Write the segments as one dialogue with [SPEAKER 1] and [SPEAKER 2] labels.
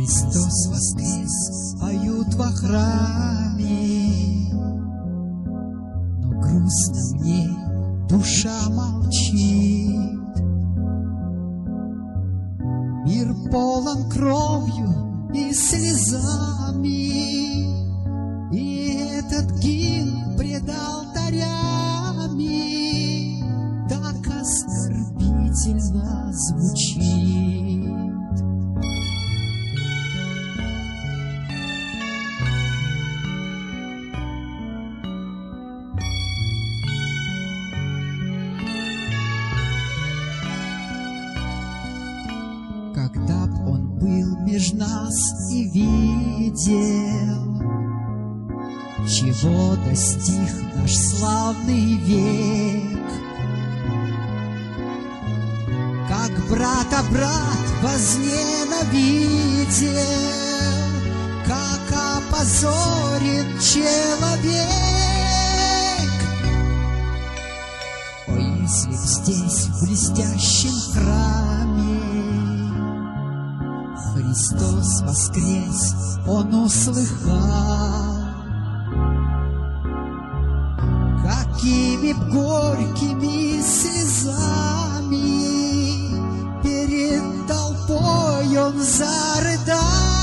[SPEAKER 1] Христос воскрес, поют во храме, но грустно мне, душа молчит. Мир полон кровью и слезами, и этот гимн пред алтарями так оскорбительно звучит. Когда б он был меж нас и видел, чего достиг наш славный век, как брата брат возненавидел, как опозорен человек. О, если б здесь, в блестящем храме, Христос воскрес, Он услыхал, какими б горькими слезами перед толпой Он зарыдал.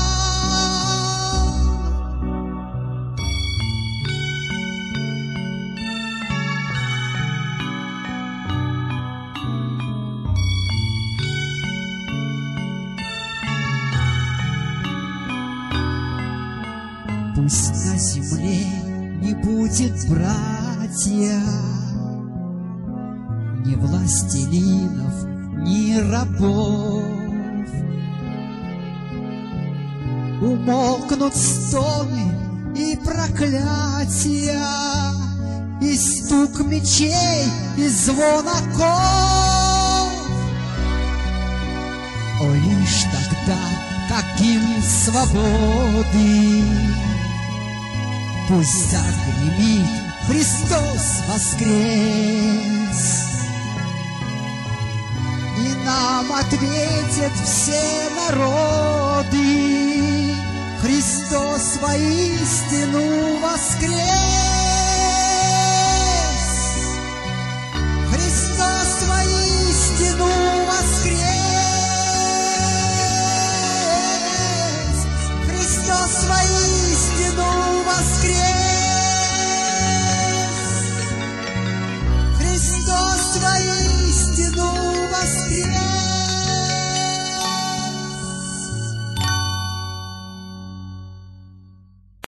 [SPEAKER 1] Пусть на земле не будет, братья, ни властелинов, ни рабов. Умолкнут стоны и проклятия, и стук мечей, и звон оков. О, лишь тогда, как гимн свободы, пусть загремит Христос воскрес, и нам ответят все народы: Христос воистину воскрес! Христос воистину воскрес! Христос воистину воскрес!